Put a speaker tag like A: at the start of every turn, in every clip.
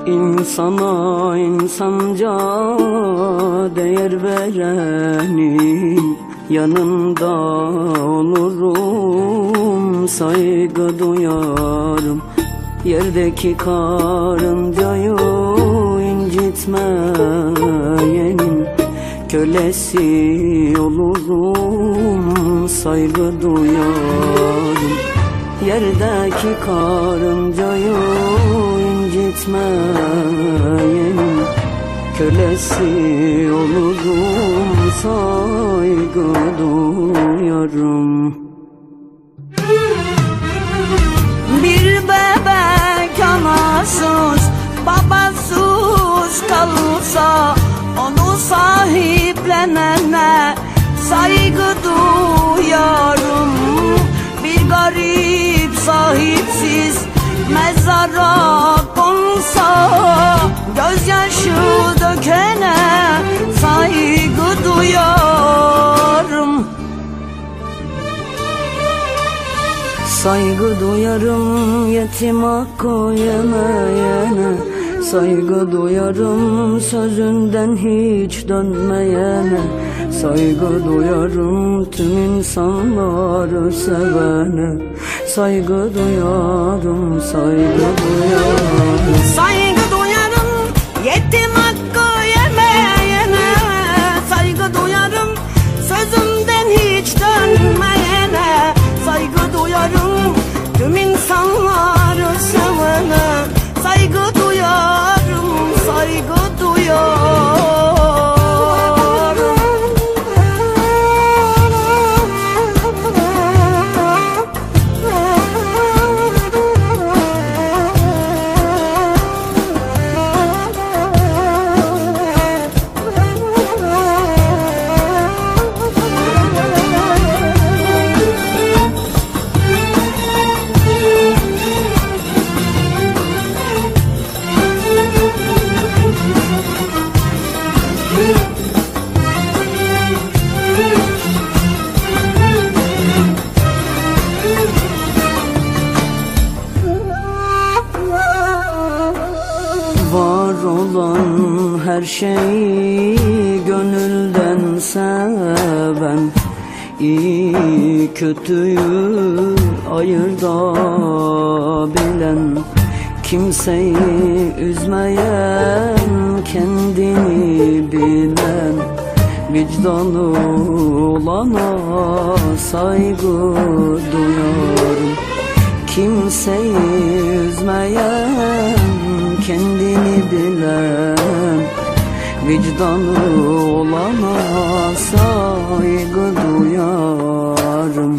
A: İnsana insanca değer verenin yanında olurum, saygı duyarım. Yerdeki karıncayı incitmeyenin kölesi olurum, saygı duyarım. Yerdeki karıncayı incitmeyenin kölesi olurum, saygı duyarım.
B: Bir bebek anasız babasız kalırsa onu sahiplenene saygı duyarım. Bir garip sahipsiz mezara konsa gözyaşı dökene saygı duyarım.
A: Saygı duyarım yetim hakkı yemeyene, saygı duyarım sözünden hiç dönmeyene, saygı duyarım tüm insanları sevene, saygı duyarım, saygı duyarım.
B: Saygı duyarım yetim hakkı yemeyene, saygı duyarım sözümden hiç dönmeyene, saygı duyarım tüm insanları sevene, saygı duyarım, saygı duyarım.
A: Var olan her şeyi gönülden seven, iyi kötüyü ayırtabilen, kimseyi üzmeyen, kendini bilen, vicdanı olana saygı duyarım. Kimseyi üzmeyen, kendini bilen, vicdanı olana saygı duyarım.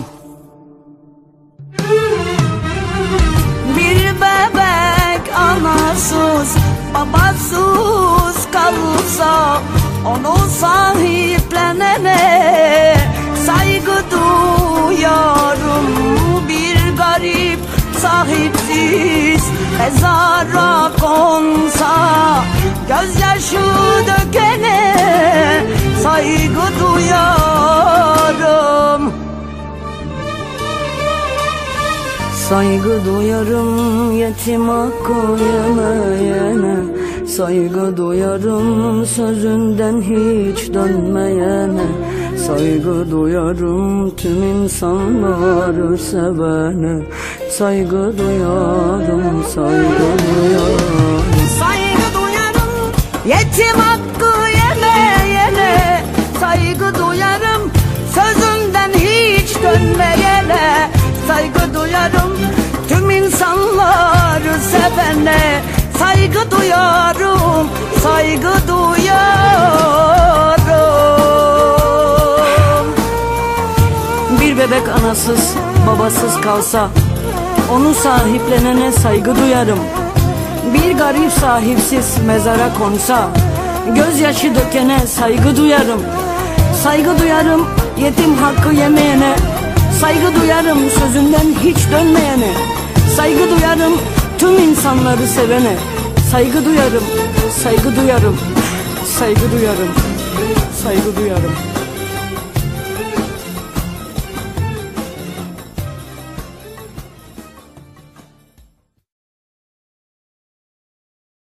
B: Bir bebek anasız babasız kalırsa onu sahiplenene saygı duyarım. Bir garip sahipsiz mezara konsa gözyaşı dökene saygı duyarım.
A: Saygı duyarım yetim hakkı yemeyene, saygı duyarım sözünden hiç dönmeyene, saygı duyarım tüm insanları sevene, saygı duyarım, saygı duyarım.
B: Saygı duyarım yetim hakkı yemeyene, saygı duyarım sözünden hiç dönmeyene, saygı duyarım tüm insanları sevene, saygı duyarım, saygı duyarım.
A: Bir bebek anasız babasız kalsa onu sahiplenene saygı duyarım. Bir garip sahipsiz mezara konsa gözyaşı dökene saygı duyarım. Saygı duyarım yetim hakkı yemeyene, saygı duyarım sözünden hiç dönmeyene, saygı duyarım tüm insanları sevene, saygı duyarım, saygı duyarım, saygı duyarım, saygı duyarım.